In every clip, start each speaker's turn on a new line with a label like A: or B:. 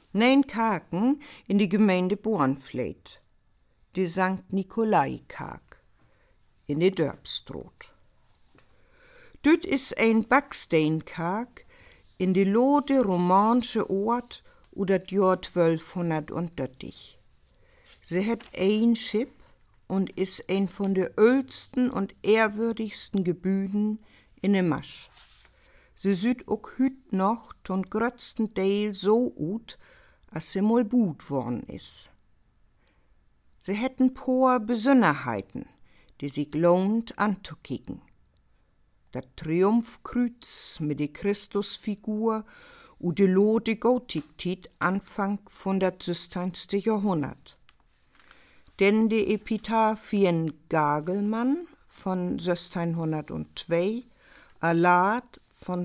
A: Nein Kaken in die Gemeinde Bornfleet, die Sankt Nikolai-Kaak in die Dörpstroot. Düt is ein Backsteinkaak in die lode romansche Ort oder dat Jahr 1230. Sie hat ein Schiff und is ein von der ältesten und ehrwürdigsten Gebüden in de Masch. Sie süd ook hüt noch ton grötzten Teil so ut, als sie mal buht worden is. Sie hätten paar Besonderheiten, die sich lohnt anzukicken. Das Triumphkreuz mit der Christusfigur und de lode Gotiktit Anfang von der 16. Jahrhundert. Denn die Epitaphien Gagelmann von 1602, Alad von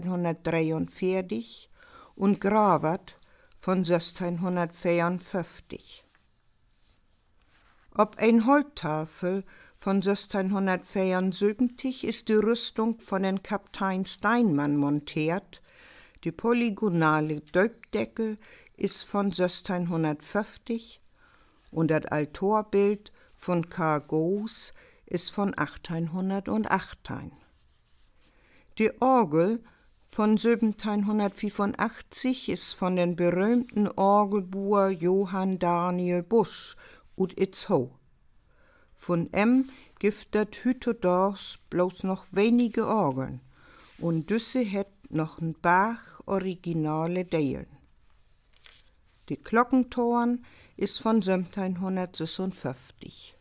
A: 1643 und Gravert von 1654. Ob ein Holttafel von 1674 ist die Rüstung von den Kaptein Steinmann montiert, die polygonale Döpdeckel ist von 1650 und das Altorbild von Karl Goos ist von 1818. Die Orgel von 1785 ist von den berühmten Orgelbuer Johann Daniel Busch und Itzho. Von gibt dat Hütedors bloß noch wenige Orgeln und düsse het noch ein Bach originale Deilen. Die Glockentorn ist von 1756.